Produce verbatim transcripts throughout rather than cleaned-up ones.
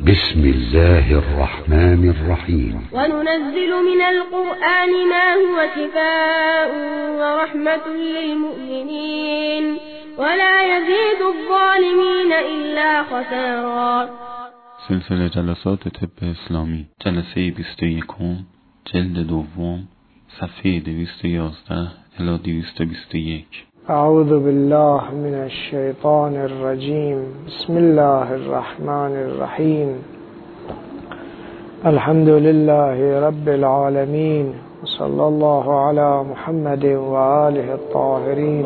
بسم الله الرحمن الرحيم. وننزل من القرآن ما هو شفاء ورحمة للمؤمنين ولا يزيد الظالمين إلا خسارا. سلسله جلسات طب اسلامی، جلسه بیست و یکم، جلد دوم، صفحه دویست و یازده الی دویست و بیست و یک. اعوذ بالله من الشیطان الرجیم. بسم الله الرحمن الرحیم. الحمد لله رب العالمین صلی الله علی محمد و آله الطاهرین.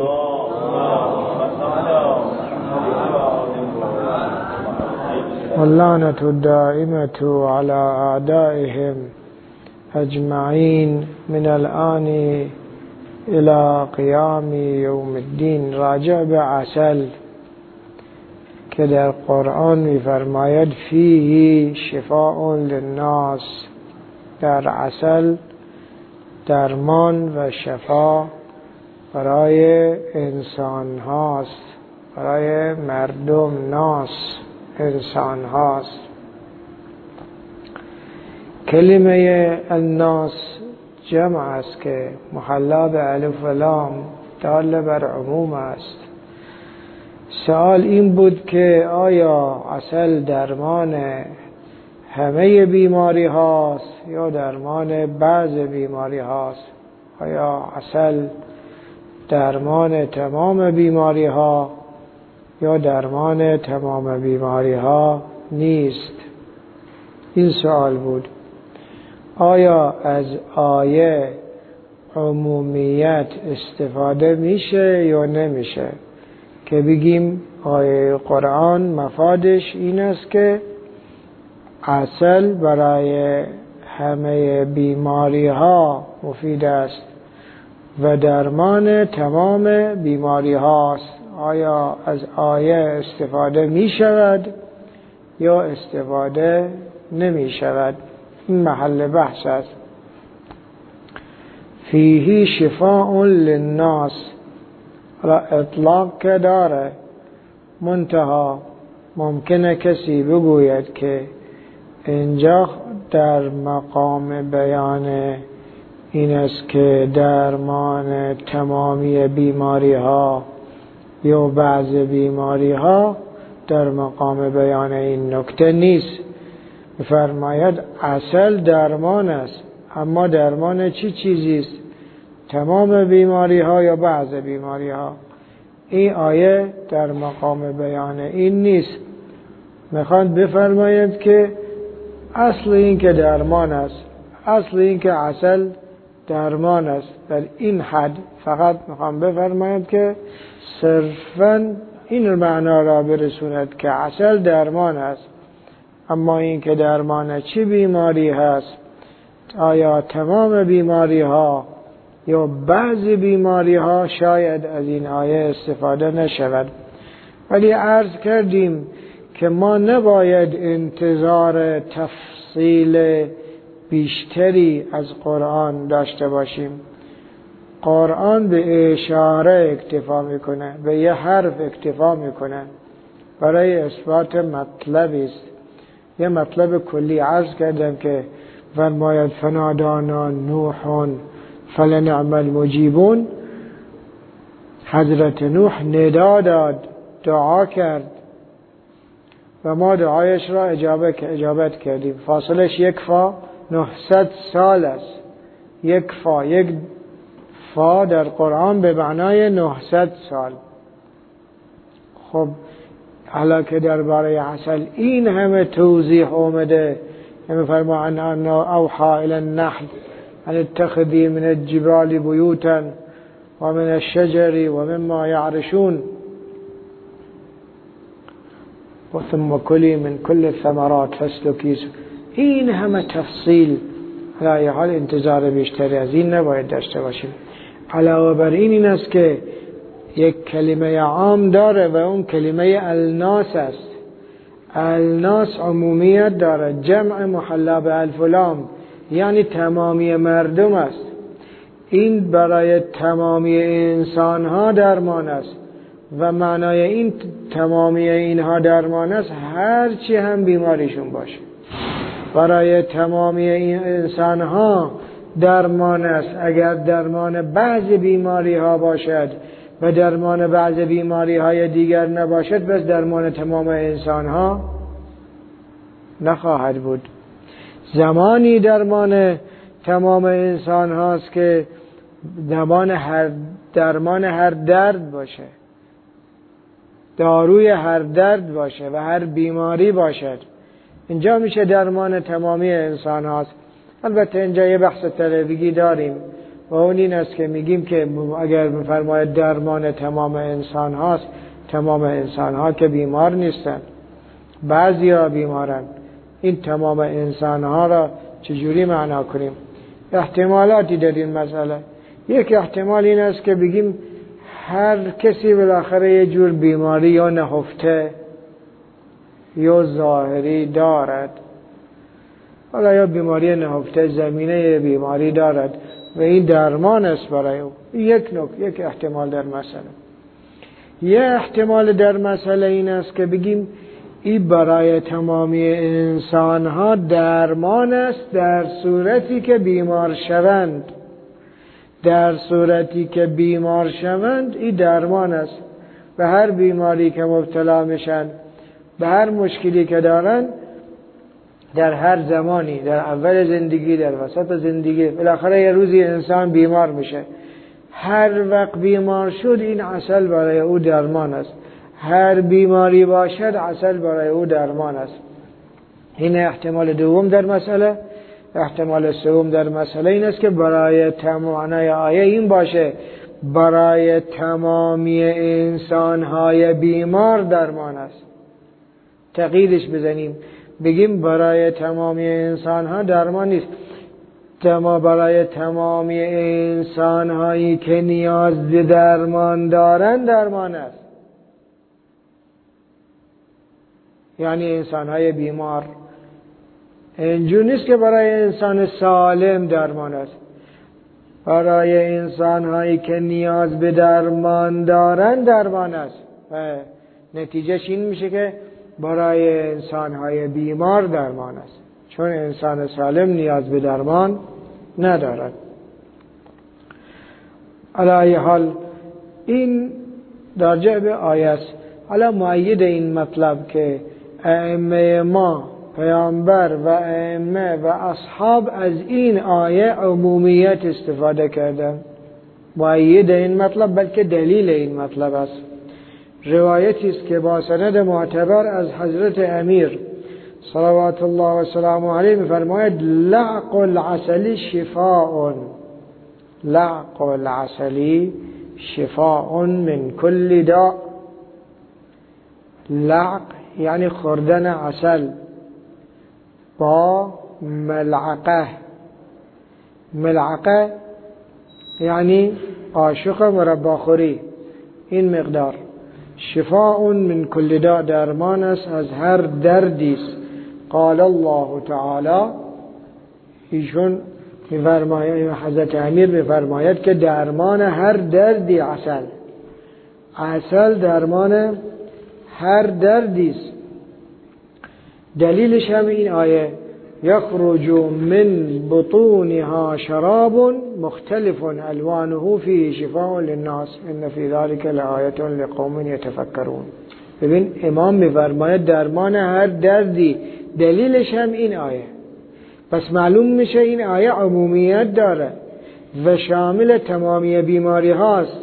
واللعنة الدائمة على أعدائهم أجمعين من الآن الى قیام یوم الدین. راجع به عسل که در قرآن می‌فرماید فیه شفاء للناس، در عسل درمان و شفا برای انسان هاست، برای مردم، ناس انسان هاست. کلمه الناس جمع است که محلا به الف و لام دال بر عموم است. سوال این بود که آیا عسل درمان همه بیماری هاست یا درمان بعض بیماری هاست؟ آیا عسل درمان تمام بیماری ها یا درمان تمام بیماری ها نیست؟ این سوال بود. آیا از آیه عمومیت استفاده میشه یا نمیشه؟ که بگیم آیه قرآن مفادش این است که عسل برای همه بیماری ها مفید است و درمان تمام بیماری هاست. آیا از آیه استفاده می شود یا استفاده نمی شود؟ این محل بحث است. فیه شفاء للناس را اطلاق که داره، منتها ممکنه کسی بگوید که اینجا در مقام بیان این است که درمان تمامی بیماری ها یا بعض بیماری ها در مقام بیان این نکته نیست. فرماید عسل درمان است، اما درمان چی چیزی است؟ تمام بیماری ها یا بعض بیماری ها؟ این آیه در مقام بیان این نیست. میخواد بفرماید که اصل این که درمان است، اصل این که عسل درمان است، در این حد فقط میخوام بفرماید که صرفاً این معنا را برسوند که عسل درمان است. اما این که درمان چی بیماری هست، آیا تمام بیماری ها یا بعضی بیماری ها، شاید از این آیه استفاده نشود. ولی عرض کردیم که ما نباید انتظار تفصیل بیشتری از قرآن داشته باشیم. قرآن به اشاره اکتفا میکنه، به یه حرف اکتفا میکنه برای اثبات مطلبی است. یه مطلب کلی عرض کردم که فرماید فنادانا نوح فلنعم المجیبون. حضرت نوح ندا داد، دعا کرد و ما دعایش را اجابت اجابت کردیم. فاصلش یک فا نهصد سال است. یک فا، یک فا در قرآن به معنای نهصد سال. خب حالا که درباره عسل این همه توضیح اومده، همه فرمان ان اوحى الى النحل ان اتخذی من الجبال بیوتا و من الشجر و مما یعرشون و ثم کلی من کل الثمرات فاسلکی. این همه تفصیل، علی حال انتظار بیشتری از این نباید داشته باشیم. علاوه بر این این است که یک کلمه عام داره و اون کلمه الناس است. الناس عمومیت داره، جمع محلا به الف و لام، یعنی تمامی مردم است. این برای تمامی انسان ها درمان است و معنای این تمامی اینها درمان است هر چی هم بیماریشون باشه. برای تمامی این انسان ها درمان است اگر درمان بعض بیماری ها باشد و درمان بعض بیماری های دیگر نباشد، بس درمان تمام انسان ها نخواهد بود. زمانی درمان تمام انسان هاست که درمان هر درمان هر درد باشه، داروی هر درد باشه و هر بیماری باشد، اینجا میشه درمان تمامی انسان هاست. البته اینجا یه بحث طلبگی داریم و اون این است که میگیم که اگر بفرماید درمان تمام انسان هاست، تمام انسان ها که بیمار نیستن، بعضی ها بیمارن، این تمام انسان ها را چجوری معنا کنیم؟ احتمالاتی در این مسئله. یک احتمال این است که بگیم هر کسی بالاخره یه جور بیماری یا نهفته یا ظاهری دارد، حالا یا بیماری نهفته زمینه بیماری دارد و این درمان است برای او. یک نکته، یک احتمال در مسئله. یه احتمال در مسئله این است که بگیم این برای تمامی انسان ها درمان است در صورتی که بیمار شوند. در صورتی که بیمار شوند این درمان است. به هر بیماری که مبتلا میشن، به هر مشکلی که دارن، در هر زمانی، در اول زندگی، در وسط زندگی، بالاخره یه روزی انسان بیمار میشه. هر وقت بیمار شد این عسل برای او درمان است. هر بیماری باشد عسل برای او درمان است. این احتمال دوم در مسئله. احتمال سوم در مسئله این است که برای تمامی آیه این باشه برای تمامی انسان‌های بیمار درمان است. تقییدش بزنیم بگیم برای تمامی انسان‌ها درمان نیست، اما برای تمامی انسان‌هایی که نیاز به درمان دارند درمان است. یعنی انسان‌های بیمار. اینجور نیست که برای انسان سالم درمان است. برای انسان‌هایی که نیاز به درمان دارند درمان است. و نتیجهش این میشه که برای انسان‌های بیمار درمان است، چون انسان سالم نیاز به درمان ندارد. علی حال این راجع به آیه است. حالا مؤید این مطلب که ائمه ما، پیامبر و ائمه و اصحاب از این آیه عمومیت استفاده کردن. مؤید این مطلب بلکه دلیل این مطلب است. روایتی است که با سند معتبر از حضرت امیر صلوات الله و سلامه علیه می‌فرماید لعق العسل شفاء، لعق العسل شفاء من كل داء. لعق یعنی خوردن عسل با ملعقه. ملعقه یعنی قاشق مرباخوری، این مقدار. شفاء من كل داء درمان است از هر دردی است. قال الله تعالی، ایشون می‌فرماید، حضرت امیر می‌فرماید که درمان هر دردی عسل. عسل درمان هر دردی است. دلیلش هم این آیه یخرج من بطونها شراب مختلف الوانه فيه شفاء للناس ان في ذلك لآیة لقوم یتفکرون. ببین امام می‌فرماید درمان هر دردی، دلیلش هم این آیه. پس معلوم میشه این آیه عمومیت داره و شامل تمامی بیماری هاست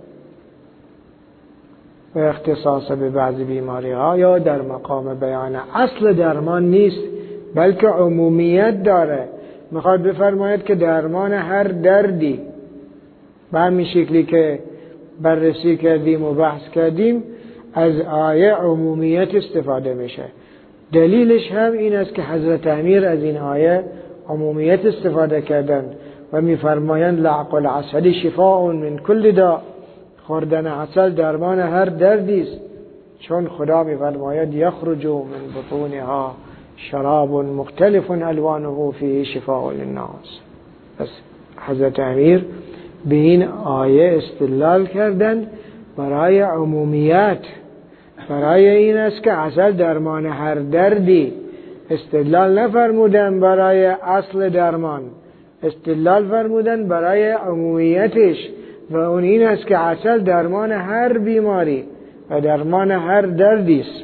و اختصاص به بعضی بیماری ها یا در مقام بیان اصل درمان نیست، بلکه عمومیت داره. میخواد بفرماید که درمان هر دردی به همین شکلی که بررسی کردیم و بحث کردیم از آیه عمومیت استفاده میشه. دلیلش هم این است که حضرت امیر از این آیه عمومیت استفاده کردن و میفرمایند لعق العسل شفاء من كل داء، خوردن عسل درمان هر دردی است، چون خدا میفرماید یخرج من بطونها شراب مختلف الوانه فيه شفاء للناس. پس حضرت امیر به این آیه استدلال کردند برای عمومیت، برای این است که عسل درمان هر دردی. استدلال نفرمودن برای اصل درمان، استدلال فرمودن برای عمومیتش و اون این است که عسل درمان هر بیماری و درمان هر دردی است.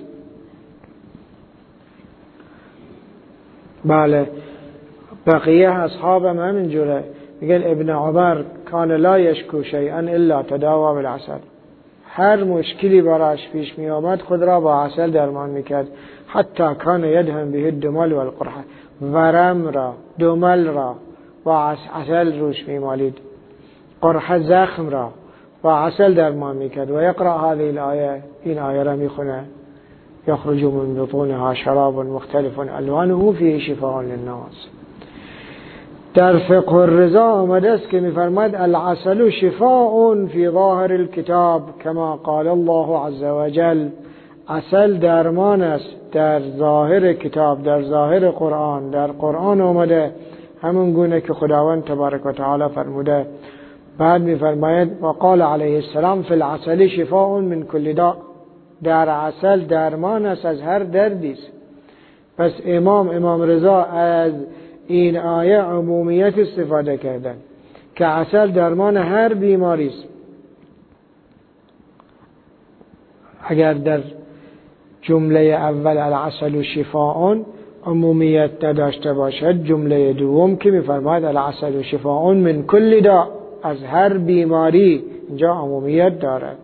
بله، بقیه اصحاب هم همینجوره. میگن ابن عمر کان لا یشکو شیئا الا تداوی بالعسل، هر مشکلی براش پیش می آمد خود را با عسل درمان میکرد. حتی کان یدهن به الدمل و القرحه، ورم را، دمل را با عسل روش میمالید، قرحه زخم را با عسل درمان میکرد. و یقرأ هذه الآیه، این آیه را میخونه، یخرج من بطونها شراب مختلف الوانه فیه شفاء للناس. در فقه الرضا آمده است که میفرماید العسل شفاء فی ظاهر الكتاب کما قال الله عز وجل. عسل درمان است در ظاهر کتاب، در ظاهر قرآن، در قرآن آمده همون گونه که خداوند تبارک و تعالی فرموده. بعد میفرماید و قال علیه السلام فی العسل شفاء من کل داء، در عسل درمان است از هر دردی است. پس امام امام رضا از این آیه عمومیت استفاده کردن که عسل درمان هر بیماری است. اگر در جمله اول العسل شفاء عمومیت نداشته باشد، جمله دوم که میفرماید العسل شفاء من کل داء، از هر بیماری، اینجا عمومیت دارد.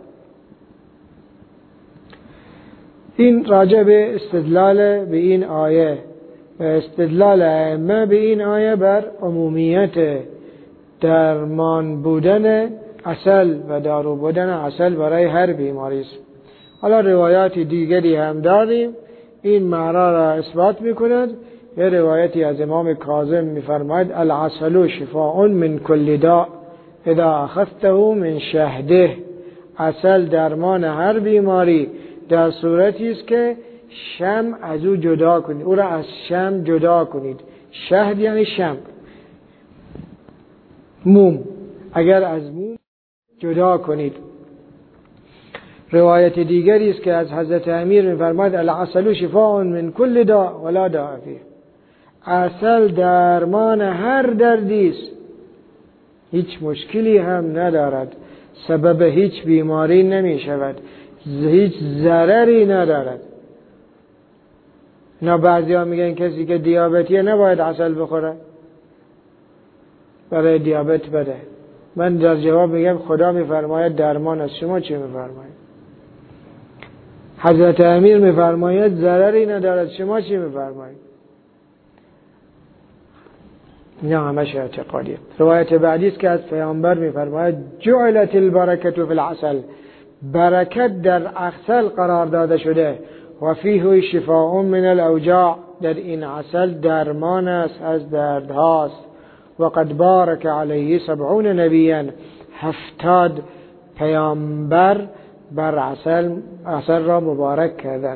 این راجع به استدلال به این آیه و استدلال ائمه به این آیه بر عمومیت درمان بودن عسل و دارو بودن عسل برای هر بیماری است. حالا روایات دیگری هم داریم این معنا را اثبات میکند. یه روایتی از امام کاظم میفرماید العسل شفاء من کل داء اذا اخذته من شهده. عسل درمان هر بیماری در صورتی است که شمع از او جدا کنید، او را از شمع جدا کنید. شهد یعنی شمع، موم، اگر از موم جدا کنید. روایت دیگری است که از حضرت امیر می‌فرماید العسل شفاء من کل داء ولا داء فیه. عسل درمان هر دردی است، هیچ مشکلی هم ندارد، سبب هیچ بیماری نمی شود، هیچ ضرری ندارد. نه بعضی ها میگن کسی که دیابتیه نباید عسل بخوره، برای دیابت بده. من در جواب میگم خدا میفرماید درمان است، شما چی میفرمایید؟ حضرت امیر میفرماید ضرری ندارد، شما چی میفرمایید؟ نه همش اعتقادیه. روایت بعدی است که از پیامبر میفرماید جعلت البرکة فی العسل، برکت در عسل قرار داده شده. و فیه شفاء من الاوجاع، در این عسل درمان است از دردهاست. و قد بارک علیه سبعون نبیا، هفتاد پیامبر بر عسل عسل را مبارک کردن.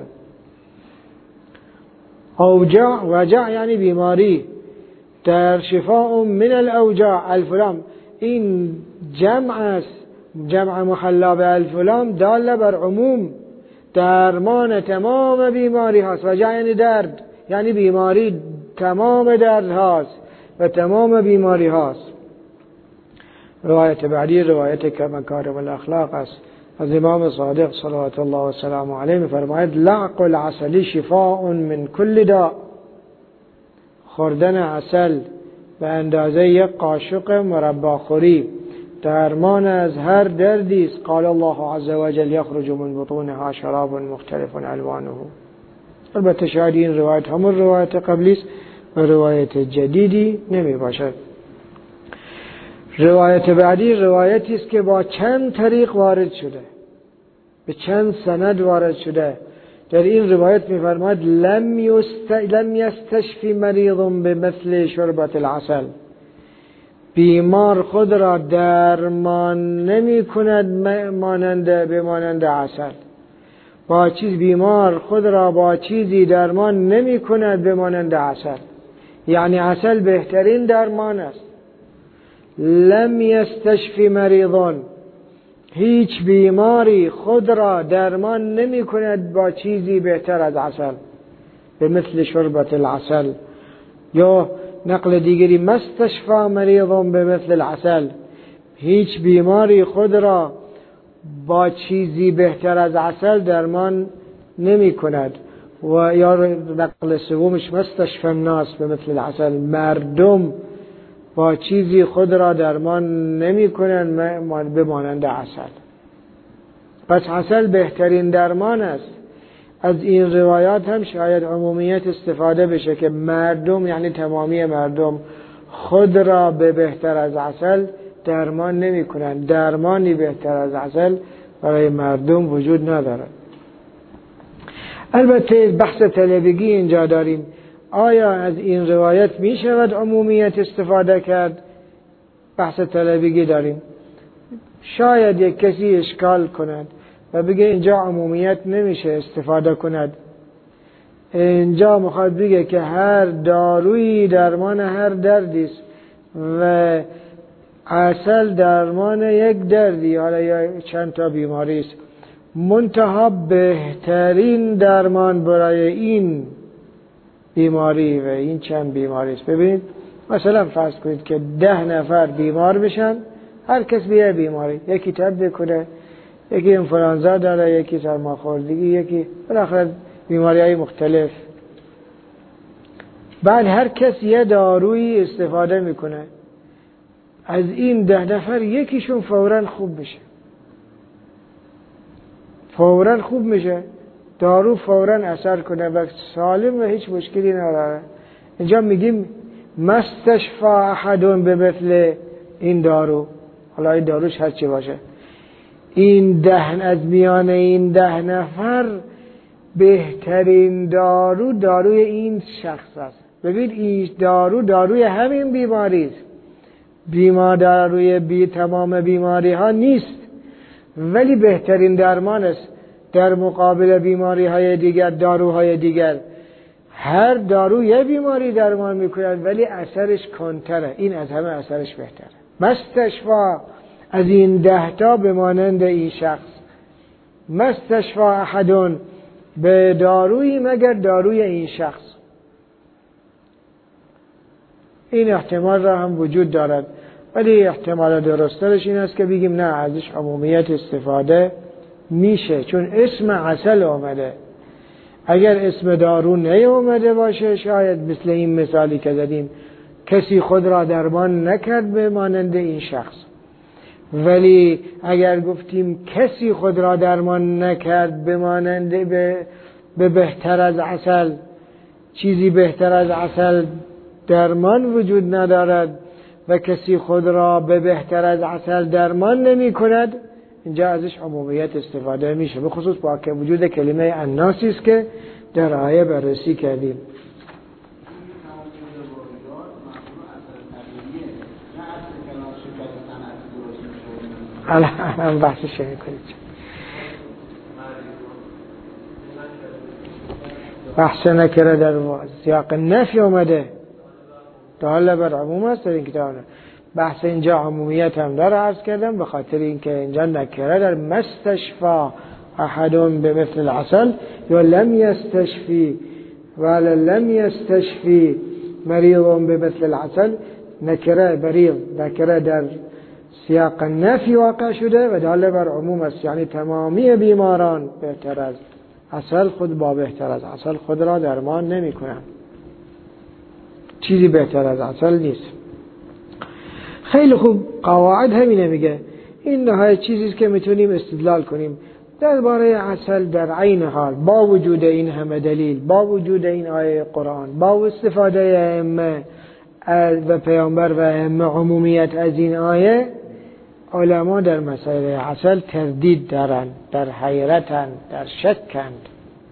اوجاع، وجع یعنی بیماری. در شفاء من الاوجاع الفلام، این جمع است، جمع محلا به الفلام داله بر عموم، درمان تمام بیماری هاست. وجع یعنی درد، یعنی بیماری تمام درد هاست و تمام بیماری هاست. روایت بعدی روایت که مکارم الاخلاق است از امام صادق صلوات الله و سلام علیه می‌فرماید لعق العسل شفاء من کل داء، خوردن عسل به اندازه یک قاشق مربا خوری درمان از هر دردی است. قال الله عز وجل یخرج من بطونها شراب مختلف الوانه. البته شاید این روایت همون روایت قبلی است و روایت جدیدی نمی باشد. روایت بعدی روایتی است که با چند طریق وارد شده، به چند سند وارد شده. در این روایت می‌فرماید لم یست لم یستشفی مریض بمثل شربت العسل، بیمار خود را درمان نمی کند مانند به مانند عسل. با چیز بیمار خود را با چیزی درمان نمی کند به مانند عسل، یعنی عسل بهترین درمان است. لم یستشفی مریض، هیچ بیماری خود را درمان نمی کند با چیزی بهتر از عسل، به مثل شربت العسل. یا نقل دیگری مستشفى مریض به مثل العسل، هیچ بیماری خود را با چیزی بهتر از عسل درمان نمی کند. و یا نقل سومش مستشفى الناس به مثل العسل، مردم با چیزی خود را درمان نمی کنند به مانند عسل. پس عسل بهترین درمان است. از این روایات هم شاید عمومیت استفاده بشه که مردم، یعنی تمامی مردم، خود را به بهتر از عسل درمان نمی کنند. درمانی بهتر از عسل برای مردم وجود ندارد. البته بحث طلبگی اینجا داریم. آیا از این روایت می شود عمومیت استفاده کرد؟ بحث طلبگی داریم. شاید یک کسی اشکال کند و بگه اینجا عمومیت نمیشه استفاده کند. اینجا میخواد بگه که هر دارویی درمان هر دردی است و عسل درمان یک دردی، حالا یا چند تا بیماری است. منتها بهترین درمان برای این بیماری و این چند بیماری است. ببینید مثلا فرض کنید که ده نفر بیمار بشن، هر کس به یه بیماری، یکی تب کنه، یکی انفلانزا داره، یکی سرماخوردگی، یکی بالاخره بیماری های مختلف. بعد هر کس یه دارویی استفاده میکنه، از این ده نفر یکیشون فوراً خوب میشه، فوراً خوب میشه، دارو فوراً اثر کنه و سالم و هیچ مشکلی نداره. اینجا میگیم مستشفى احد به مثل این دارو، حالا این داروش هر چی باشه، این ده از میان این ده نفر بهترین دارو داروی این شخص است. ببین این دارو داروی همین بیماری است، بیمار داروی بی تمام بیماری ها نیست، ولی بهترین درمان است در مقابل بیماری های دیگر. داروهای دیگر هر دارو یه بیماری درمان میکند ولی اثرش کنتره، این از همه اثرش بهتره. مستشفى از این ده تا به مانند این شخص، مستشفى احدون به دارویی مگر داروی این شخص. این احتمال را هم وجود دارد، ولی احتمال درستش این است که بگیم نه، ازش عمومیت استفاده میشه چون اسم عسل اومده. اگر اسم دارو نیومده باشه شاید مثل این مثالی که زدیم کسی خود را درمان نکرد به مانند این شخص. ولی اگر گفتیم کسی خود را درمان نکرد به مانند به, به بهتر از عسل، چیزی بهتر از عسل درمان وجود ندارد و کسی خود را به بهتر از عسل درمان نمی کند، اینجا ازش عمومیت استفاده میشه، به خصوص با که وجود کلمه الناسی است که در آیه بررسی کردیم. الان بحثش کنید. بحث نکره در سیاق نفی اومده، داله بر عموم است در این کتاب. بحث اینجا عمومیت هم داره عرض کردم، به خاطر اینکه اینجا نکره در مستشفى احدون به مثل العسل یا لم یستشفی ولا لم یستشفی مریضون به مثل العسل. نکره مریض نکره در سیاق نفی واقع شده و داله بر عموم است، یعنی تمامی بیماران بهتر از عسل خود با بهتر از عسل خود را درمان نمی کنند. چیزی بهتر از عسل نیست. خیلی خوب، قواعد همینه میگه. این نهایت چیزیست که میتونیم استدلال کنیم درباره عسل در عین حال، با وجود این همه دلیل، با وجود این آیه قرآن، با استفاده ائمه و پیامبر و ائمه عمومیت از این آیه، علما در مسائل عسل تردید دارند، در حیرتند، در شکند.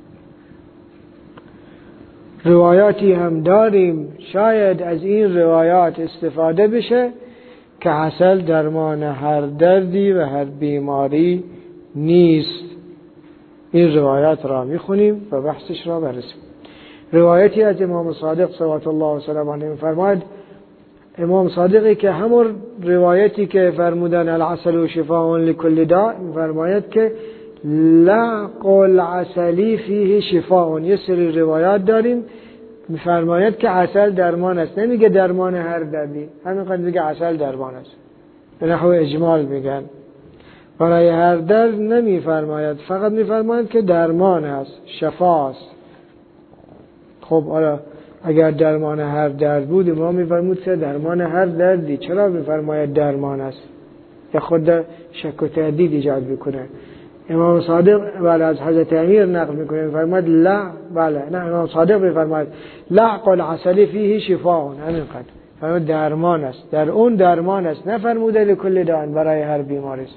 روایاتی هم داریم شاید از این روایات استفاده بشه که عسل درمان هر دردی و هر بیماری نیست. این روایات را میخونیم و بحثش را بررسیم. روایتی از امام صادق صلوات الله و سلامه علیه فرماید امام صادقی که همون روایتی که فرمودن العسل شفاء لكل داء فرماید که لعق العسلی فیه شفاء. یه سری روایات داریم میفرماید که عسل درمان است، نمیگه درمان هر دردی، همینقدر میگه عسل درمان است، به نحو اجمال میگن. برای هر درد نمیفرماید، فقط میفرماید که درمان است، شفاست. خب حالا اگر درمان هر درد بود ما میفرمود که درمان هر دردی، چرا میفرماید درمان است؟ یا خود شک و تردید ایجاد میکنه. امام صادق بله از حضرت امیر نقل میکنه میفرماید لا بله نه امام صادق میفرماید لعق العسل فیه شفاء، همینقدر فرمود درمان است، در اون درمان است، نفرموده لکل داء برای هر بیماری است.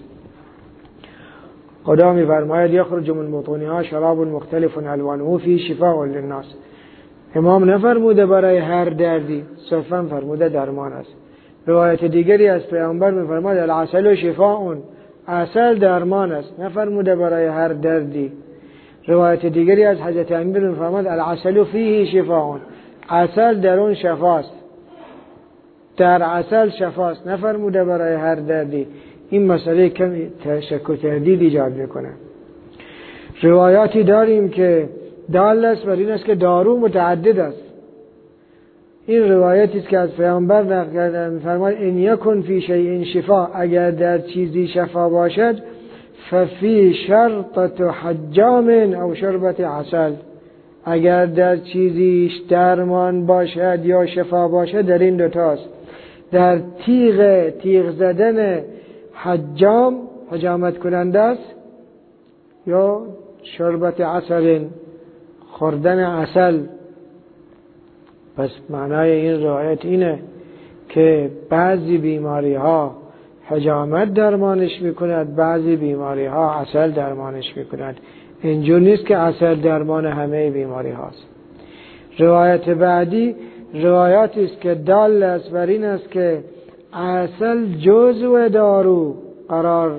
خدا میفرماید یخرج من بطونها شراب مختلف الوانه فیه شفاء للناس. امام نفرموده برای هر دردی، صرفا فرموده درمان است. روایت دیگری از پیامبر میفرماید العسل شفاء، عسل درمان است، نفرموده برای هر دردی. روایت دیگری از حضرت امیر میفرماید العسل فیه شفاء، عسل در اون شفاست، در عسل شفاست، نفرموده برای هر دردی. این مسئله کمی شک و تردید ایجاد میکنه. روایاتی داریم که دال است بر این است که دارو متعدد است. این روایتی است که از پیامبر نقل کردن، می‌فرماید ان یکن فی شیء شفا، اگر در چیزی شفا باشد ففی شرطة حجام او شربت عسل، اگر در چیزیش درمان باشد یا شفا باشد در این دوتاست، در تیغ تیغ زدن حجام حجامت کننده است یا شربت عسل خوردن عسل. پس معنای این روایت اینه که بعضی بیماری ها حجامت درمانش میکند، بعضی بیماری ها عسل درمانش میکند. اینجور نیست که عسل درمان همه بیماری هاست. روایت بعدی روایاتی است که دال است بر این است که عسل جزو دارو قرار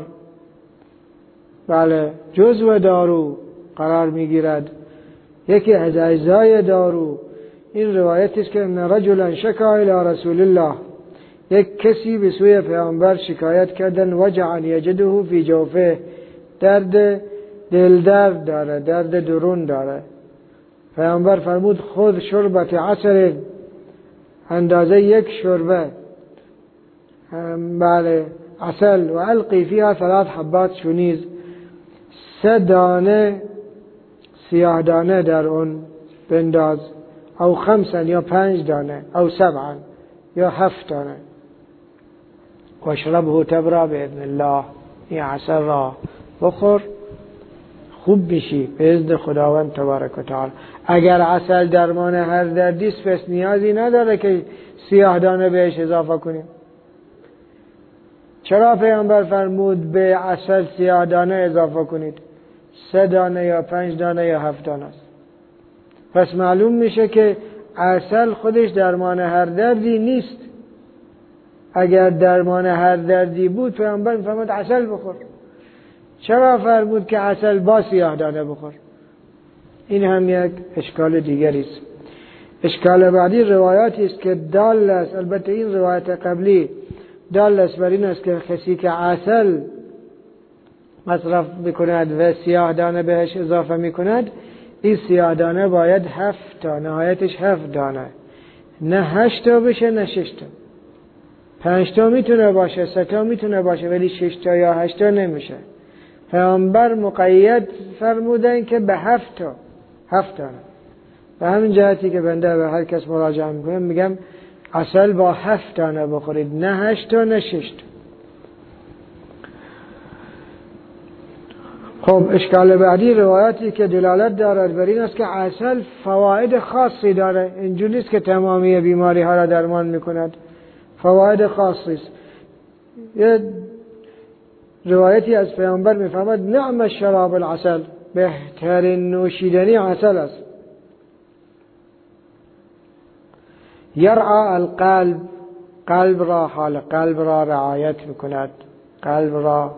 بله جزو دارو قرار میگیرد، یکی از اجزای دارو. این روایتی است که ان رجلا شکا الی رسول الله، یک کسی به سوی پیامبر شکایت کردن وجعا یجده فی جوفه، درد دل درد داره، درد درون داره. پیامبر فرمود خذ شربت عسل، اندازه یک شربه بله عسل، و القی فیها ثلاث حبات شنیز، سه دانه سیاه دانه در اون بنداز، او خمسا یا پنج دانه، او سبعا یا هفت دانه، و اشربه تبرا باذن الله، این عسل را بخور خوب میشی به اذن خداوند تبارک و تعالی. اگر عسل درمان هر دردی است پس نیازی نداره که سیاه دانه بهش اضافه کنیم. چرا پیامبر فرمود به عسل سیاه دانه اضافه کنید؟ سه دانه یا پنج دانه یا هفت دانه است. پس معلوم میشه که عسل خودش درمان هر دردی نیست. اگر درمان هر دردی بود پیامبر فرمود عسل بخور. چرا فرمود که عسل با سیاه دانه بخور؟ این هم یک اشکال دیگری است. اشکال بعدی روایاتی است که دال است، البته این روایت قبلی دال است بر این است که کسی که عسل مصرف میکند و سیاه دانه بهش اضافه میکند، این سیاه دانه باید هفت تا، نهایتش هفت دانه، نه هشت تا بشه نه شش تا. پنج تا میتونه باشه، سه تا میتونه باشه، ولی شش تا یا هشت تا نمیشه. پیامبر مقید فرمودن که به هفت تا، هفت دانه. به همین جهتی که بنده به هر کس مراجعه میکنم میگم عسل با هفت دانه بخورید، نه هشت تا نه شش تا. خب اشکال بعدی روایاتی که دلالت دارد بر این است که عسل فواید خاصی داره، اینجوری نیست که تمامی بیماری ها را درمان میکند، فواید خاصی است. یه روایتی از پیامبر میفرماید نعم الشراب العسل، بهترین نوشیدنی عسل است. یرعى القلب، قلب را حال قلب را رعایت میکند، قلب را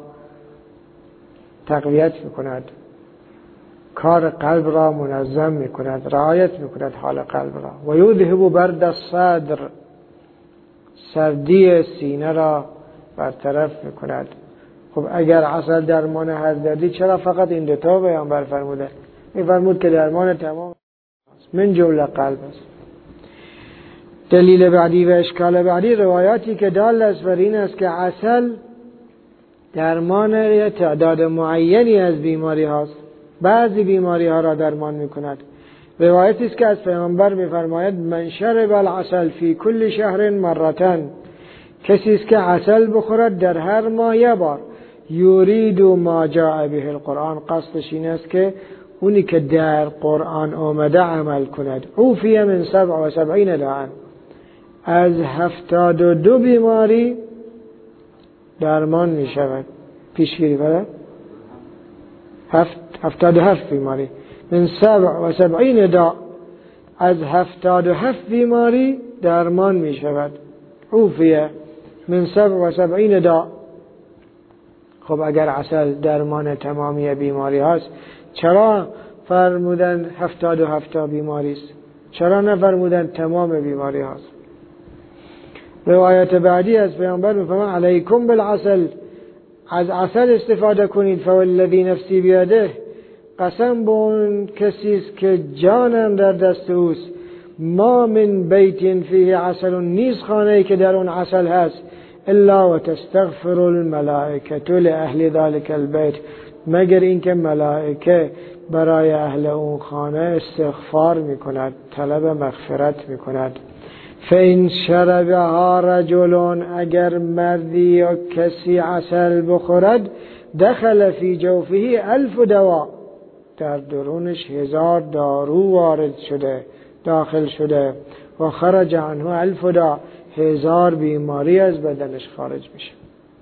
تقویت میکند، کار قلب را منظم میکند، رعایت میکند حال قلب را. و یذهب برد الصدر، سردی سینه را برطرف میکند. خب اگر عسل درمان هر دردی، چرا فقط این دوتا پیامبر فرموده؟ میفرمود که درمان تمام من جمله قلب است. دلیل بعدی و اشکال بعدی روایاتی که دال است بر این است که عسل درمان تعداد معینی از بیماری هاست، بعضی بیماری ها را درمان میکند. روایتی است که از پیامبر میفرماید من شرب العسل فی کل شهر مرتن، کسی است که عسل بخورد در هر ماه یک بار، یورید ما جاء به القرآن، قصدش این است که اونی که در قرآن آمده عمل کند. عوفی من سبع و سبعین داء، از هفتاد و دو بیماری درمان می شود. پیشگیری بله؟ هفت هفتاد و هفت بیماری. من سبع و سبعین داء، از هفتاد و هفت بیماری درمان می شود. عوفیه من سبع و سبعین داء. خب اگر عسل درمان تمامی بیماری هست، چرا فرمودن هفتاد و هفت بیماری است؟ چرا نفرمودن تمام بیماری هست؟ روایت بعدی از پیامبر میفرماید علیکم بالعسل، از عسل استفاده کنید. فوالذی نفسی بیده، قسم به اون کسی است که جانم در دست اوست، ما من بیت فیه عسل، نیست خانه‌ای که در اون عسل هست، الا و تستغفر الملائکه لاهل ذلك البیت، مگر اینکه ملائکه برای اهل اون خانه استغفار میکند، طلب مغفرت میکند. فإن شربها رجل، اگر مردی یا کسی عسل بخورد، دخل فی جوفه الف دواء، در درونش هزار دارو وارد شده، داخل شده، و خرج عنه الف داء، هزار بیماری از بدنش خارج میشه.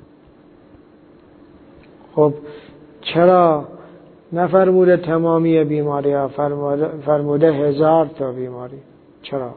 خب چرا نفرموده تمامی بیماری ها، فرموده, فرموده هزار تا بیماری؟ چرا؟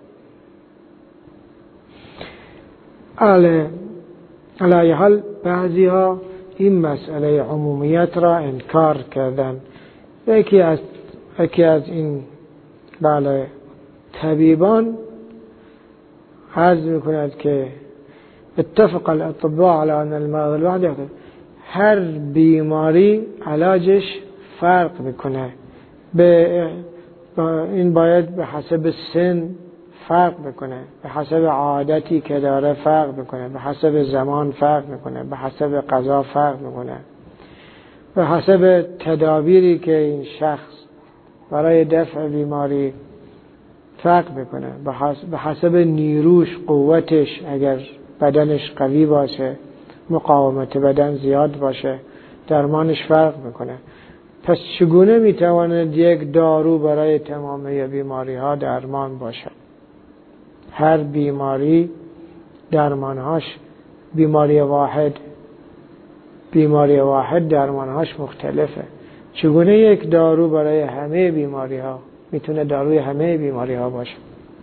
علی حال بعضی ها این مسئله عمومیت را انکار کردن. یکی از یکی از این بله طبیبان عرض میکند که اتفق الاطباء على ان المرض الواحد، هر بیماری علاجش فرق میکنه، به این باید به حسب سن فرق میکنه، به حسب عادتی که داره فرق میکنه، به حسب زمان فرق میکنه، به حسب غذا فرق میکنه، به حسب تدابیری که این شخص برای دفع بیماری فرق میکنه، به حسب نیروش، قوتش، اگر بدنش قوی باشه، مقاومت بدن زیاد باشه، درمانش فرق میکنه. پس چگونه میتواند یک دارو برای تمامی بیماری ها درمان باشد؟ هر بیماری درمانهاش، بیماری واحد بیماری واحد درمانهاش مختلفه. چگونه یک دارو برای همه بیماری ها میتونه داروی همه بیماری ها باشه؟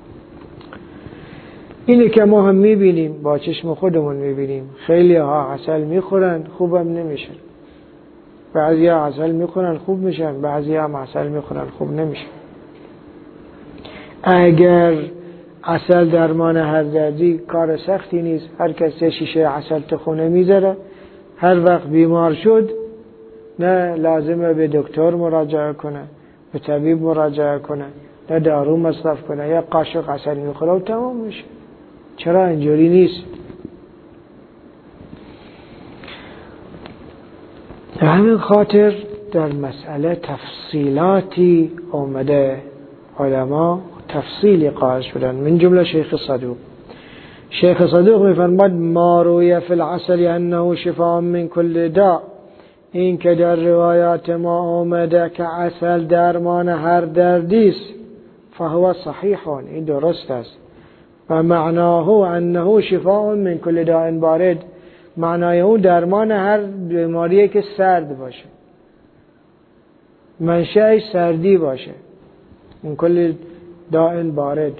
اینه که ما هم میبینیم، با چشم خودمون میبینیم، خیلی ها عسل میخورن خوبم نمیشن، بعضی ها عسل میخورن خوب میشن، بعضی ها عسل میخورن خوب نمیشن. اگر عسل درمان هر دردی کار سختی نیست، هر کس شیشه عسل تو خونه میذاره، هر وقت بیمار شد نه لازمه به دکتر مراجعه کنه، به طبیب مراجعه کنه، نه دارو مصرف کنه، یا قاشق عسل میخوره و تمام میشه. چرا اینجوری نیست؟ به همین خاطر در مسئله تفصیلاتی آمده، علما تفصیلی قائل شدن، من جمله شیخ صدوق. شیخ صدوق میفرماید ما روی فی العسل انه شفاء من کل داء، این که در روایات ما آمده که عسل درمان هر دردی است، فهو صحیح، این درست است. و معناه انه شفاء من کل داء بارد، معنای اون درمان هر بیماریه که سرد باشه، منشأش سردی باشه، من کل داء بارد.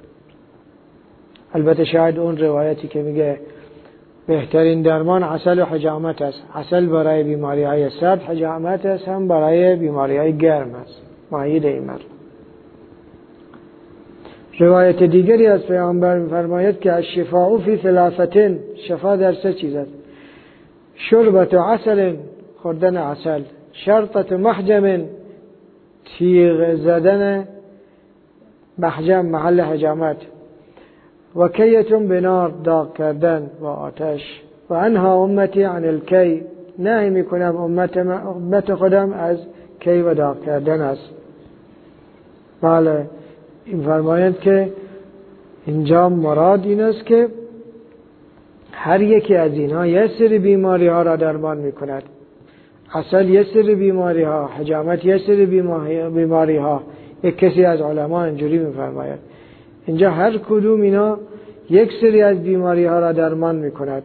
البته شاید اون روایتی که میگه بهترین درمان عسل و حجامت است، عسل برای بیماری های سرد، حجامت است هم برای بیماری های گرم است، مؤید این مطلب. روایت دیگری از پیامبر می‌فرماید که الشفاء فی ثلاثه، شفا در سه چیز است: شربت عسل، خوردن عسل، شرطت محجم، تیغ زدن محجم محل حجامت، و کیتون بنار، داغ کردن با آتش. و انها امتی عن الکی، نهی میکنم امت, امت خودم از کی و داغ کردن است. بله، این فرمایند که اینجا مراد این است که هر یکی از اینها یه سری بیماری ها را درمان میکند. عسل یه سری بیماری ها، حجامت یه سری بیماری ها. یک کسی از علما اینجوری میفرماید اینجا هر کدوم اینا یک سری از بیماری ها را درمان میکند.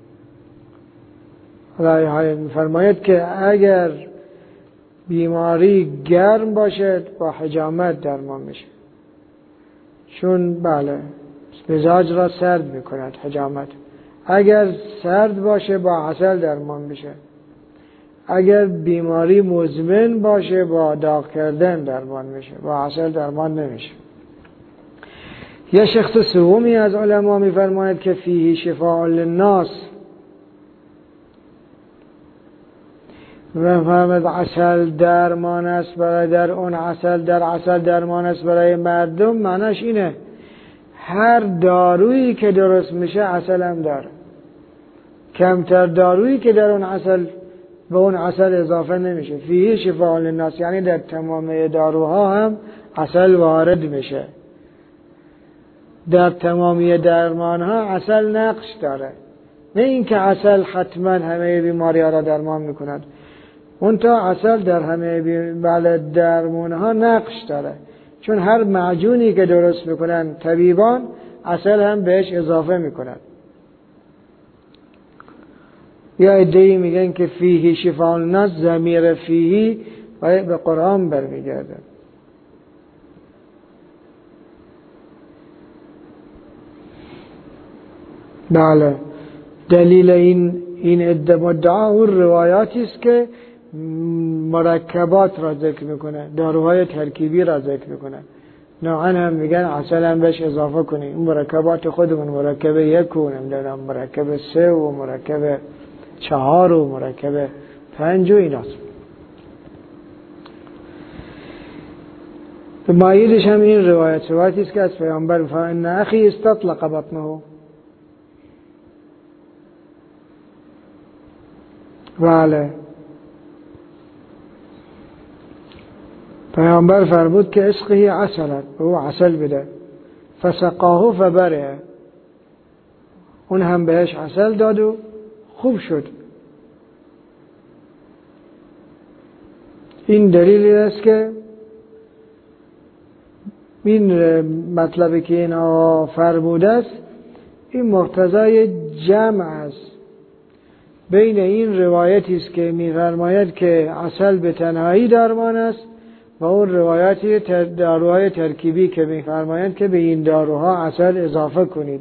میفرماید که اگر بیماری گرم باشد با حجامت درمان میشه، چون بله مزاج را سرد میکند حجامت. اگر سرد باشه با عسل درمان میشه. اگر بیماری مزمن باشه با داغ کردن درمان میشه، با عسل درمان نمیشه. یه شخص سومی از علما میفرماید که فیه شفاء للناس، و فرماید عسل درمان است برای در اون عسل در عسل درمان است برای مردم. معناش اینه هر دارویی که درست میشه عسل هم داره. کمتر دارویی که در اون عسل به اون عسل اضافه نمیشه. فیه شفاء للناس یعنی در تمام داروها هم عسل وارد میشه. در تمامی درمان ها عسل نقش داره. نه اینکه عسل حتما همه بیماری ها را درمان میکند، اون تا عسل در همه بله درمان ها نقش داره، چون هر معجونی که درست میکنن طبیبان عسل هم بهش اضافه میکنن. یا ادعی میگن که فیه شفاء للناس، ضمیر فیه و به قرآن برمیگرده. بله، دلیل این این ادعا اون روایاتی است که مرکبات را ذکر میکنه، داروهای ترکیبی را ذکر میکنه. نوعا هم میگن عسل هم بهش اضافه کنی. این مرکبات خودمون مرکب یک و نمیدونم مرکب سه و مرکب چهار و مرکب پنج و ایناست. به مایلش هم این روایت روایتی است که از پیامبر فرمود ان اخی استطلق بطنه. بله، پیامبر فرمود که اسقه عسلت، به او عسل بده. فسقاه فبره، اون هم بهش عسل داد و خوب شد. این دلیلی است که این مطلبی که اینا فرموده است این مقتضای جمع است بین این روایتی است که می‌فرماید که عسل به تنهایی درمان است و اون روایتی داروهای ترکیبی که می‌فرمایند که به این داروها عسل اضافه کنید.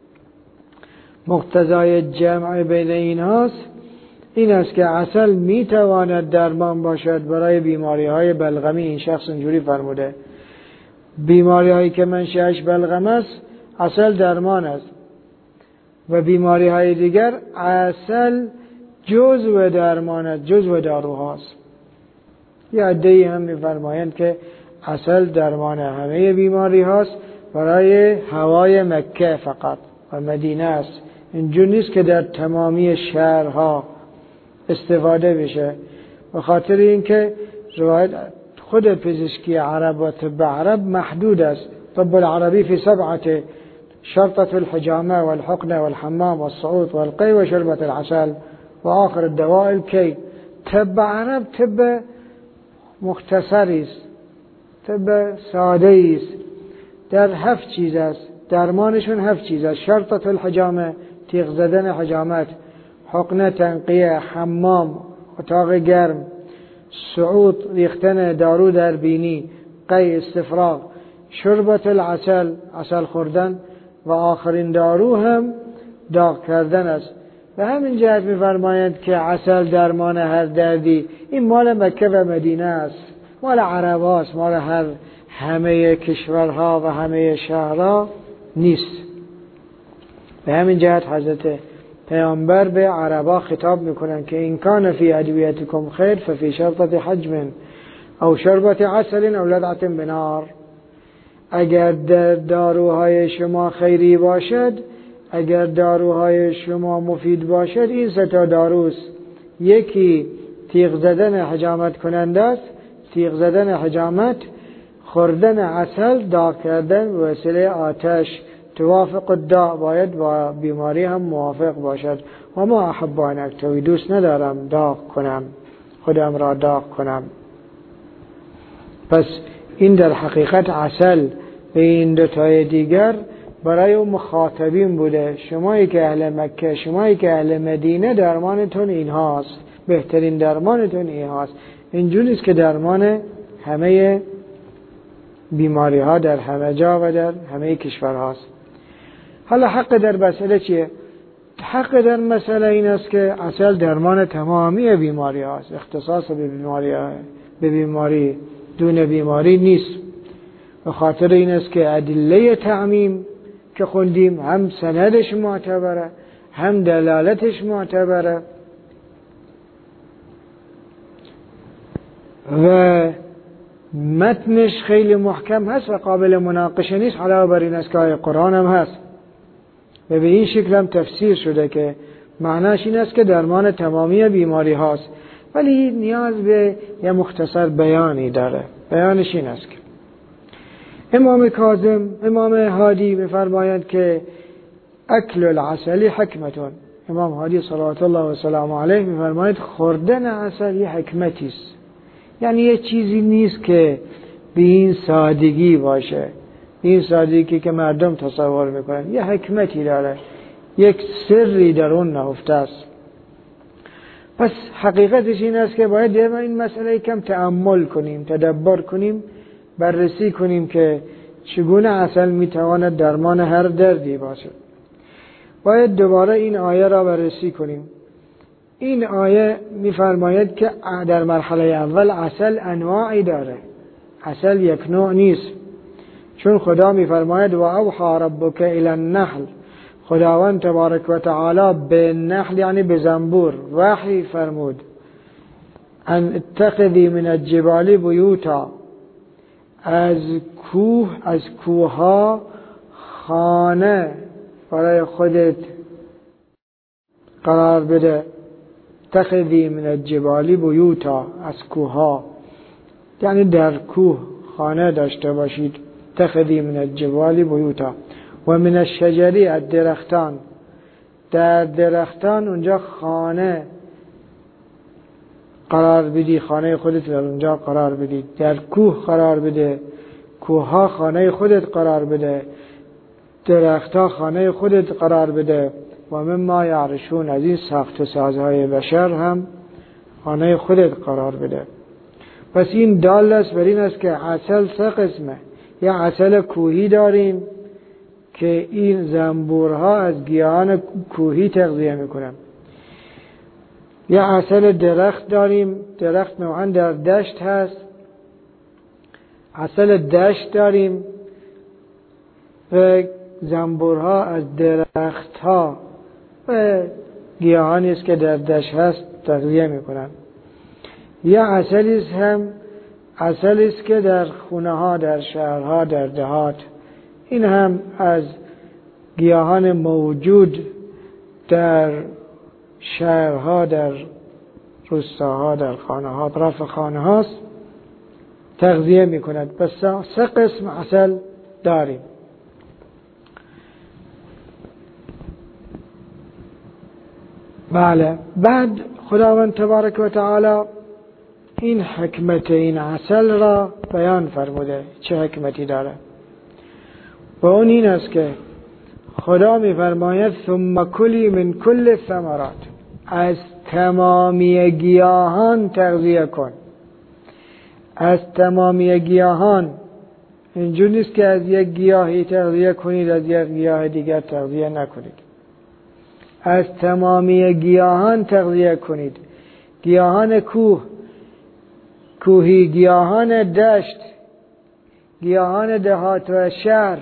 مقتضای جمع بین اینهاست این است که عسل میتواند درمان باشد برای بیماری‌های بلغمی. این شخص اینجوری فرموده بیماری‌هایی که منشأش بلغم است عسل درمان است، و بیماری‌های دیگر عسل جزو درمان است، جزو داروهاست. یا عده‌ای هم می‌فرمایند که عسل درمان همه بیماری هاست برای هوای مکه فقط و مدینه است. اینجور نیست که در تمامی شهرها استفاده بشه، به خاطر اینکه روایت خود پزشکی عرب و طب عرب محدود است. طب العربی فی سبعه: شرطة الحجامة والحقنة والحمام والصعود والقي وشربة العسل وآخر الدواء الكي. طب عرب طب مختصری است، طب ساده است، در هفت چیز است. درمانشون هفت چیز است: شرطة الحجامة، تیغ زدن حجامت، حقنه تنقیه، حمام اتاق گرم، صعود ریختن دارو در بینی، قی استفراغ، شربت العسل عسل خوردن، و آخرین دارو هم داغ کردن است. و همین جهت می‌فرمایند که عسل درمان هر دردی. این مال مکه و مدینه است، مال عرب است، مال هر همه کشورها و همه شهرها نیست. به همین جهت حضرت پیامبر به عربا خطاب میکنن که این کان فی ادویتکم خیر ففی شربت حجم او شربت عسل او لدعت بنار. اگر در داروهای شما خیری باشد، اگر داروهای شما مفید باشد، این سه تا داروست. یکی تیغ زدن حجامت کننده است، تیغ زدن حجامت، خوردن عسل، داغ کردن به وسیله آتش. توافق الداء، باید با بیماری هم موافق باشد. و ما احب ان اکتوی، دوست ندارم داغ کنم، خودم را داغ کنم. پس این در حقیقت عسل به این دوتای دیگر برای اون مخاطبین بوده. شمایی که اهل مکه، شمایی که اهل مدینه، درمانتون این هاست، بهترین درمانتون این هاست. اینجور نیست که درمان همه بیماری ها در همه جا و در همه کشور هاست. حالا حق در مسئله چیه؟ حق در مسئله این است که عسل درمان تمامی بیماری هاست، اختصاص به بیماری ها. به بیماری دون بیماری نیست. به خاطر این است که ادله تعمیم که خوندیم هم سندش معتبره، هم دلالتش معتبره و متنش خیلی محکم هست و قابل مناقشه نیست. علاوه بر این است که آیه قرآن هم هست و به این شکل هم تفسیر شده که معناش این است که درمان تمامی بیماری هاست، ولی نیاز به یه مختصر بیانی داره. بیانش این است که امام کاظم، امام هادی می‌فرمایند که اکل العسل حکمتون. امام هادی صلوات الله و سلام علیه می‌فرمایند خوردن عسل یه حکمتی است، یعنی یه چیزی نیست که به این سادگی باشه، این سادگی که مردم تصور میکنن. یه حکمتی داره، یک سری در اون نهفته است. پس حقیقتش این است که باید در این مسئله کم تأمل کنیم، تدبر کنیم، بررسی کنیم که چگونه عسل میتواند درمان هر دردی باشد. باید دوباره این آیه را بررسی کنیم. این آیه میفرماید که در مرحله اول عسل انواعی داره، عسل یک نوع نیست. چون خدا میفرماید و اوحى ربک الی النحل، خداوند تبارک و تعالی به نحل یعنی به زنبور وحی فرمود ان اتخذی من الجبال بیوتا، از کوه از کوها خانه برای خودت قرار بده. اتخذی من الجبال بیوتا، از کوها یعنی در کوه خانه داشته باشید. اتخذی من الجبال بیوتا و من الشجری، از درختان، در درختان اونجا خانه قرار بدی، خانه خودت در اونجا قرار بدی. در کوه قرار بده، کوها خانه خودت قرار بده، درختها خانه خودت قرار بده. و مما یعرشون، از این ساخت و سازهای بشر هم خانه خودت قرار بده. پس این دال است بر این است که عسل سه قسمه. یا عسل کوهی داریم که این زنبورها از گیاهان کوهی تغذیه میکنن. یا عسل درخت داریم، درخت نوعا در دشت هست. عسل دشت داریم و زنبورها از درختها و گیاهانی است که در دشت هست تغذیه میکنن. یا عسلی است هم عسلی است که در خونه ها، در شهرها، در دهات، این هم از گیاهان موجود در شهرها، در روستاها، در خانه ها، اطراف خانه هاست تغذیه می کند. پس سه قسم عسل داریم. بله، بعد خداوند تبارک و تعالی این حکمت این عسل را بیان فرموده. چه حکمتی داره؟ و اون این است که خدا می فرماید ثم کلی من کل الثمرات، از تمامی گیاهان تغذیه کن. از تمامی گیاهان، اینجور نیست که از یک گیاهی تغذیه کنید از یک گیاه دیگر تغذیه نکنید. از تمامی گیاهان تغذیه کنید. گیاهان کوه، کوهی، گیاهان دشت، گیاهان دهات و شهر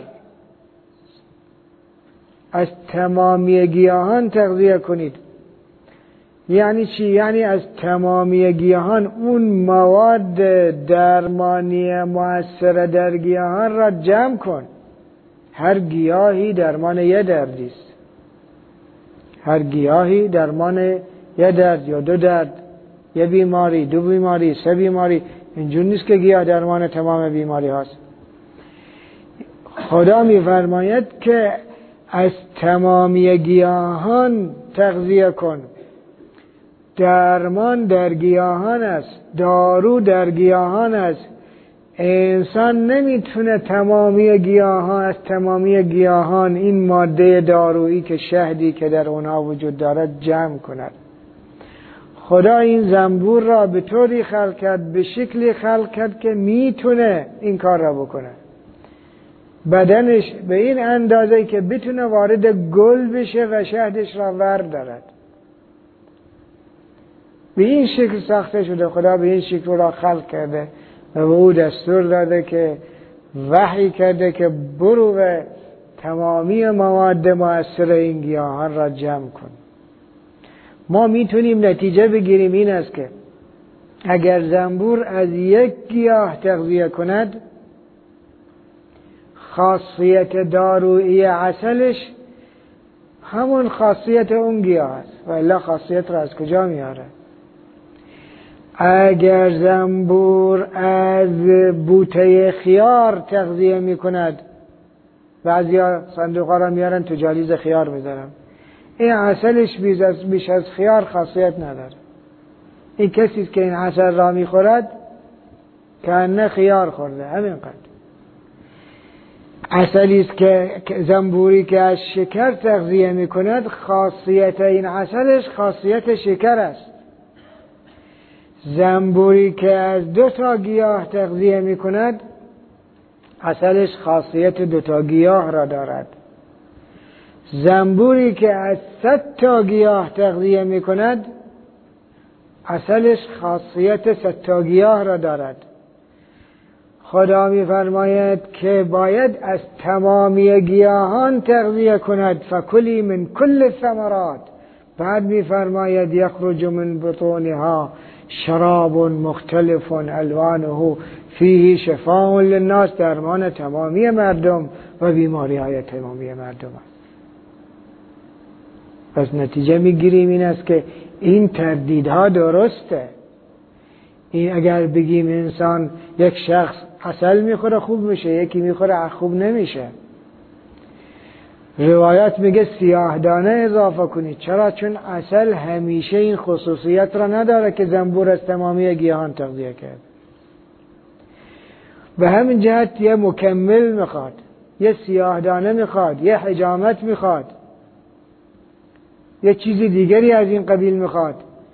از تمامی گیاهان تغذیه کنید. یعنی چی؟ یعنی از تمامی گیاهان اون مواد درمانی مؤثر در گیاهان را جمع کن. هر گیاهی درمان یه دردیست. هر گیاهی درمان یه درد یا دو درد، یه بیماری، دو بیماری، سه بیماری. اینجور نیست که گیاه درمان تمام بیماری هاست. خدا می‌فرماید که از تمامی گیاهان تغذیه کن. درمان در گیاهان است، دارو در گیاهان است. انسان نمیتونه تمامی گیاهان از تمامی گیاهان این ماده دارویی که شهدی که در اونها وجود دارد جمع کند. خدا این زنبور را به طوری خلق کرد، به شکلی خلق کرد که میتونه این کار را بکنه. بدنش به این اندازه که بتونه وارد گل بشه و شهدش را ور دارد. به این شکل ساخته شده. خدا به این شکل را خلق کرده و به او دستور داده که وحی کرده که برو و تمامی مواد مؤثر این گیاهان را جمع کن. ما میتونیم نتیجه بگیریم این است که اگر زنبور از یک گیاه تغذیه کند، خاصیت دارویی عسلش همون خاصیت اون گیاه است و الا خاصیت را از کجا میاره؟ اگر زنبور از بوته خیار تغذیه میکند، بعضیا صندوقها را میارن تو جالیز خیار میذارن، این عسلش بیش از خیار خاصیت نداره. این کسی که این عسل را میخورد کأنه خیار خورده، همینقدر. عسلی است که زنبوری که از شکر تغذیه میکند، خاصیت این عسلش خاصیت شکر است. زنبوری که از دو تا گیاه تغذیه میکند، عسلش خاصیت دو تا گیاه را دارد. زنبوری که از صد تا گیاه تغذیه میکند، عسلش خاصیت صد تا گیاه را دارد. خدا میفرماید که باید از تمامی گیاهان تغذیه کند. فکلی من کل الثمرات. بعد میفرماید یخرج من بطونها شراب مختلف الوانه فیه شفاء للناس. درمان تمامی مردم و بیماری های تمامی مردم است. پس نتیجه میگیریم این است که این تردیدها درسته. این اگر بگیم انسان یک شخص عسل میخوره خوب میشه، یکی میخوره خوب نمیشه. روایت میگه سیاه دانه اضافه کنید. چرا؟ چون عسل همیشه این خصوصیت را نداره که زنبور از تمامی گیاهان تغذیه کرد. به همین جهت یه مکمل میخواد، یه سیاه دانه میخواد، یه حجامت میخواد، یه چیزی دیگری از این قبیل میخواد.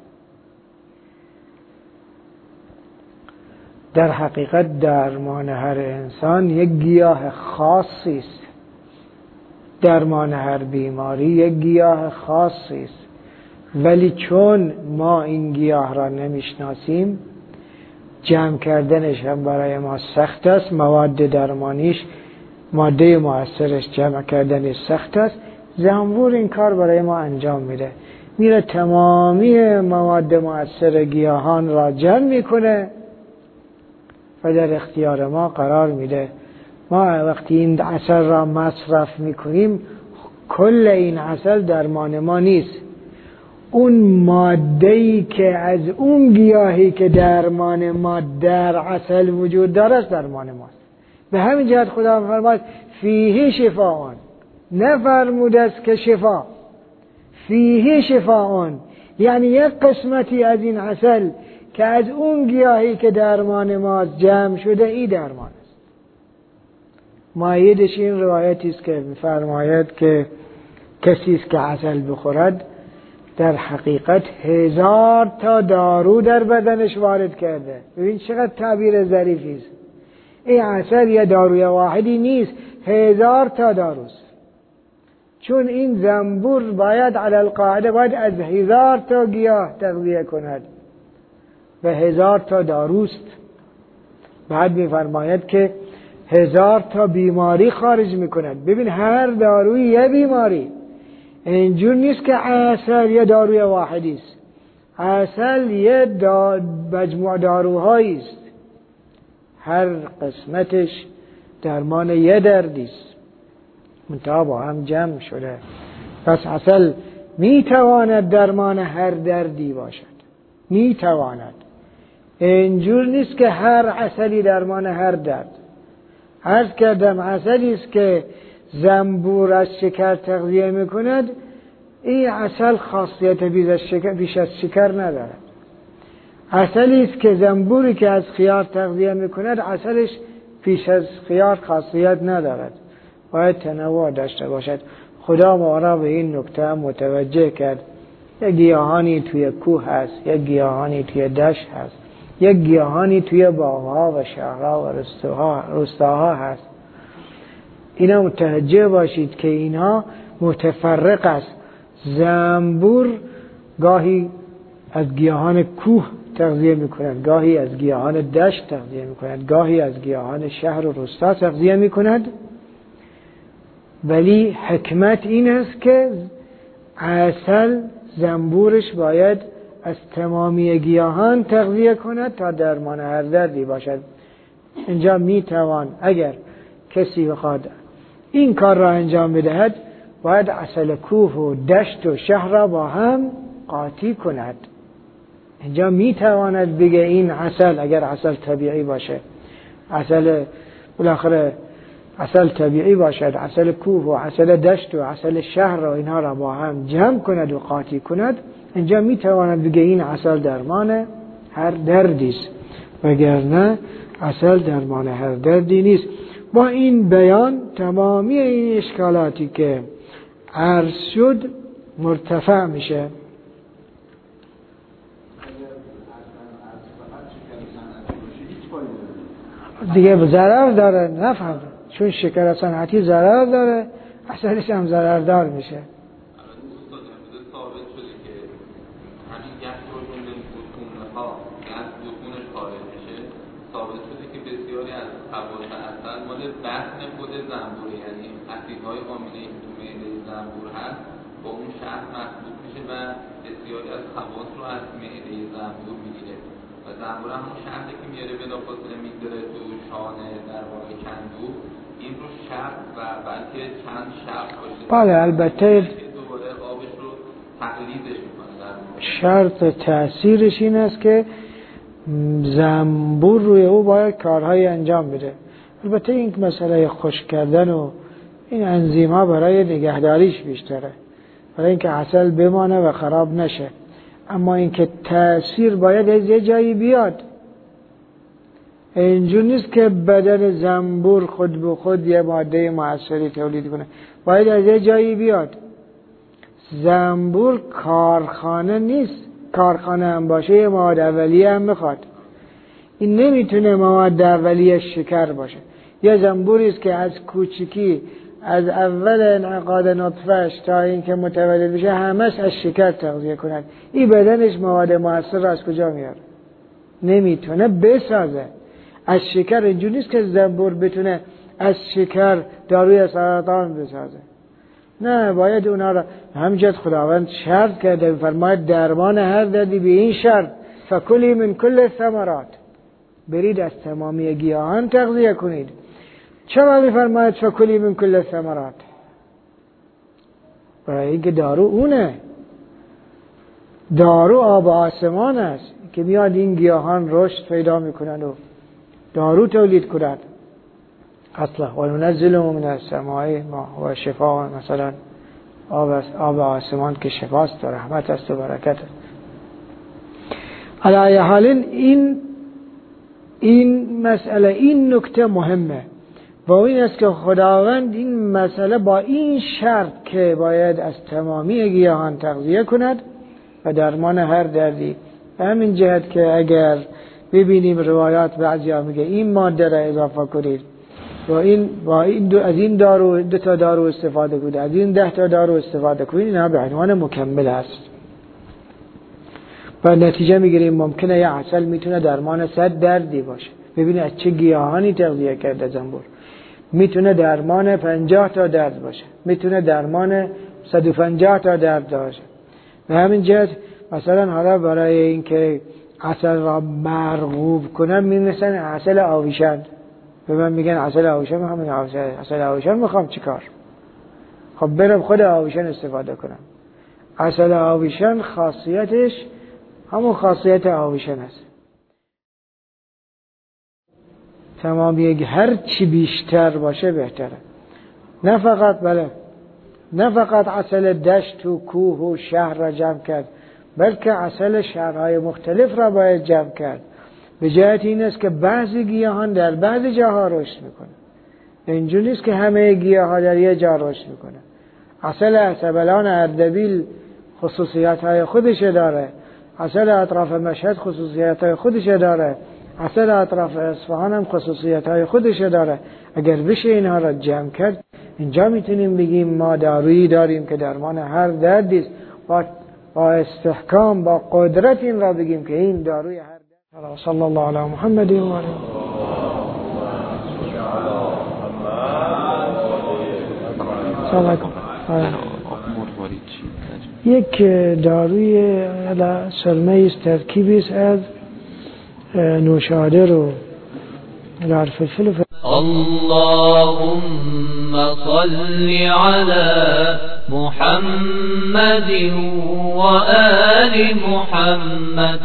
در حقیقت درمان هر انسان یک گیاه خاصی است. درمان هر بیماری یک گیاه خاصی است. ولی چون ما این گیاه را نمیشناسیم، جمع کردنش هم برای ما سخت است. مواد درمانیش، ماده مؤثرش جمع کردنش سخت است. زنبور این کار برای ما انجام میده. میره تمامی مواد مؤثر گیاهان را جمع میکنه و در اختیار ما قرار میده. ما وقتی این عسل را مصرف میکنیم، کل این عسل درمان ما نیست. اون ماده‌ای که از اون گیاهی که درمان ما در عسل وجود دارد درمان ماست. به همین جهت خدا فرماید فیه شفاء. نفرمود است که شفا، فیه شفاء، یعنی یک قسمتی از این عسل که از اون گیاهی که درمان ما جمع شده، ای درمان است. مایدش این روایتی است که می‌فرماید که کسی است که عسل بخورد، در حقیقت هزار تا دارو در بدنش وارد کرده. ببین چقدر تعبیر ظریفی است. این عسل یه داروی واحدی نیست، هزار تا داروست. چون این زنبور باید علی القاعده باید از هزار تا گیاه تغذیه کند و هزار تا داروست. بعد می‌فرماید که هزار تا بیماری خارج میکند. ببین هر داروی یه بیماری، اینجور نیست که عسل یه داروی واحدی است. عسل یه دا مجموع داروهایی است، هر قسمتش درمان یه دردی است، منتها با هم جمع شده. پس عسل میتواند درمان هر دردی باشد، میتواند. اینجور نیست که هر عسلی درمان هر درد. عرض کردم عسلی است که زنبور از شکر تغذیه میکند، این عسل خاصیت بیش از شکر, بیش از شکر ندارد. عسلی است که زنبوری که از خیار تغذیه میکند، عسلش بیش از خیار خاصیت ندارد، باید تنوع داشته باشد. خدا ما را به این نکته متوجه کرد. یک گیاهانی توی کوه هست، یک گیاهانی توی دشت هست، یک گیاهانی توی باغها و شهرها و روستاها هست. اینا متوجه باشید که اینها متفرق است. زنبور گاهی از گیاهان کوه تغذیه میکند، گاهی از گیاهان دشت تغذیه میکند، گاهی از گیاهان شهر و روستا تغذیه میکند. ولی حکمت این است که عسل زنبورش باید از تمامی گیاهان تغذیه کند تا درمان هر دردی باشد. اینجا میتوان اگر کسی بخواد این کار را انجام بدهد، باید عسل کوه و دشت و شهر را با هم قاطی کند. اینجا میتواند بگه این عسل، اگر عسل طبیعی باشه، عسل بالاخره عسل طبیعی باشد، عسل کوه و عسل دشت و عسل شهر را اینها را با هم جمع کند و قاطی کند. اینجا میتواند بگه این عسل درمان هر دردی است، وگرنه عسل درمان هر دردی نیست. با این بیان تمامی این اشکالاتی که عرض شد مرتفع میشه. دیگه ضرر داره، نفهم، چون شکر صنعتی ضرر داره، عسلش هم ضرردار میشه. بطن خود زنبور، یعنی اسیدهای آمینه که تو معده زنبور هست با اون شهد مخلوط میشه و بسیاری از خواص رو از معده زنبور میگیره و زنبور همون شهدی که میاره بلافاصله میگذاره تو شانه در واقع کندو، این رو شهد و بلکه چند شهد باشه. بله البته دوباره آبش رو تقلیدش میکنه. شرط تأثیرش این است که زنبور روی او باید کارهای انجام بده. البته این مسئله خشک کردن و این انزیم‌ها برای نگهداریش بیشتره، برای اینکه عسل بمانه و خراب نشه. اما اینکه تأثیر باید از یه جایی بیاد. اینجور نیست که بدن زنبور خود به خود یه ماده مؤثری تولید کنه، باید از یه جایی بیاد. زنبور کارخانه نیست، کارخانه هم باشه یه مواد اولیه هم میخواد. این نمیتونه مواد اولیه شکر باشه. یه زنبوری است که از کوچیکی، از اول انعقاد نطفه‌اش تا اینکه متولد بشه همش از شکر تغذیه کند. این بدنش مواد مؤثر را از کجا میاره؟ نمیتونه بسازه. از شکر اینجوری نیست که زنبور بتونه از شکر داروی سرطان بسازه. نه، باید اونا را همجد خداوند شرط کرده، فرماید درمان هر دردی به این شرط فکلی من کل الثمرات، برید از تمامی گیاهان تغذیه کنید. چرا میفرماید فکلی من کل الثمرات؟ برای اینکه دارو اونه، دارو آب آسمان است که میاد این گیاهان رشد پیدا میکنن و دارو تولید کنند. اصلا و ننزل من السماء ما هو شفاء، مثلا آب آب آسمان که شفاست و رحمت است و برکت است. علی حال این این مسئله، این نکته مهمه و این است که خداوند این مسئله با این شرط که باید از تمامی گیاهان تغذیه کند و درمان هر دردی. به همین جهت که اگر ببینیم روایات بعضیا میگه این ماده را اضافه کنید و این با این دو از این دارو دو تا دارو استفاده کنید، از این ده تا دارو استفاده کنید، اینا به عنوان مکمل است. و نتیجه میگیریم ممکنه یه عسل میتونه درمان صد دردی باشه. ببینید از چه گیاهانی تغذیه کرده زنبور. میتونه درمان پنجاه تا درد باشه، میتونه درمان صد و پنجاه تا درد باشه. به همین جهت مثلا حالا برای اینکه عسل را مرغوب کنم می‌نویسن عسل آویشن، به من میگن عسل آویشن میخوام، عسل آویشن میخوام چیکار؟ خب برم خود آویشن استفاده کنم. عسل آویشن خاصیتش همون خاصیت آویشن است. تمام یک هر چی بیشتر باشه بهتره. نه فقط بله نه فقط عسل دشت و کوه و شهر را جمع کرد، بلکه عسل شهرهای مختلف را باید جمع کرد. به جهت این است که بعضی گیاهان در بعضی جاها رشد میکنه، اینجوری نیست که همه گیاها در یک جا رشد میکنه. عسل احتبلان اردبیل خصوصیت های خودش داره، عسل اطراف مشهد خصوصیت های خودش داره، عسل اطراف اصفهان هم خصوصیت های خودش داره. اگر بشه اینها را جمع کرد، اینجا میتونیم بگیم ما دارویی داریم که درمان هر دردی است. با با استحکام با قدرت این را بگیم که این داروی هر درد. صلی الله علی محمد و آله. سلام علیکم. یک داروی سرمه است، ترکیبی است از نوشابه و لعل فلفل. اللهم صل على محمد وآل محمد.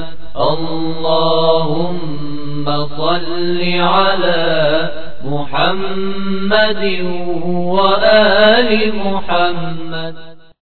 اللهم صل على محمد وآل محمد.